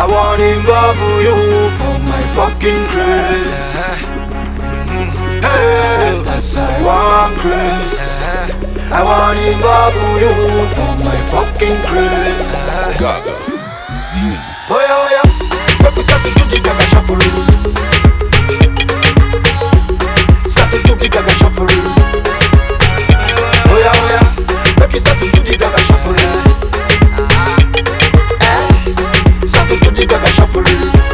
I want to bubble you for my fucking Chris. Hey, that's I want Chris. I want to bubble you for my fucking Chris. Gaga, Zin. Oh yeah, make we start to do the Gaga shuffle. Start to do the Gaga shuffle. Oh yeah, make we start to do the Gaga shuffle. Start to do the Gaga shuffle.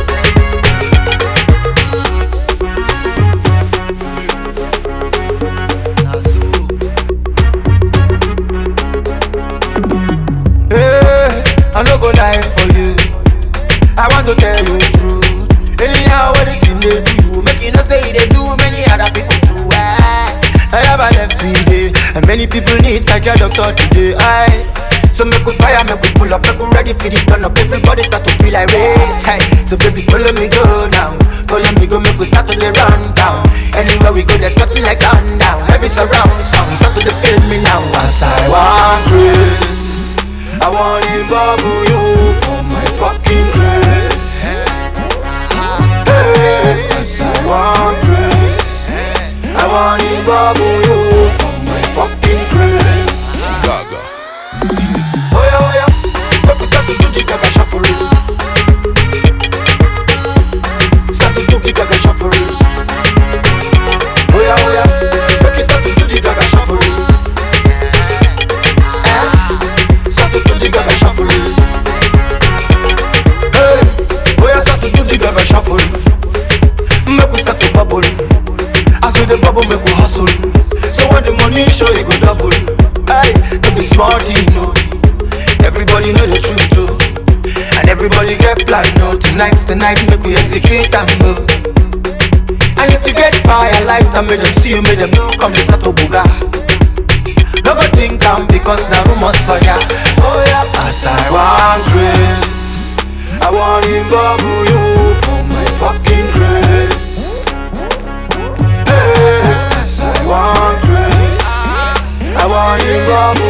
I no go lie for you. I want to tell you the truth. Anyhow, what the thing they do, make you know say they do many other people do. I have a left today, and many people need psychiatric doctor today. So make we fire, make we pull up, make we ready for the turn up. Everybody start to feel like rain. So baby, follow me go now, follow me go, make we start to the run down. Anywhere we go, there's nothing like down down. Heavy surround sound, start to feel me now. As I want Chris. I want to bubble you for my fucking Chris. Hey, yes, I want Chris. I want to bubble you for my fucking Chris. Gaga, Zin. Oh yeah, make we start to do the Gaga shuffle. Start to do the Gaga shuffle. Oh yeah, make we start to do the Gaga shuffle. The bubble make we hustle. So when the money show you go double. Hey, don't be smart, you know. Everybody know the truth too. And everybody get plan, no. Tonight's the night, make we execute and move. And if you get fire like that, make them see you, make them know. Come, let's start to booga. No go think I'm because now rumors for ya. Oh yeah, as I want Chris. I want to bubble you for my fucking Chris. I want Chris. I want to bubble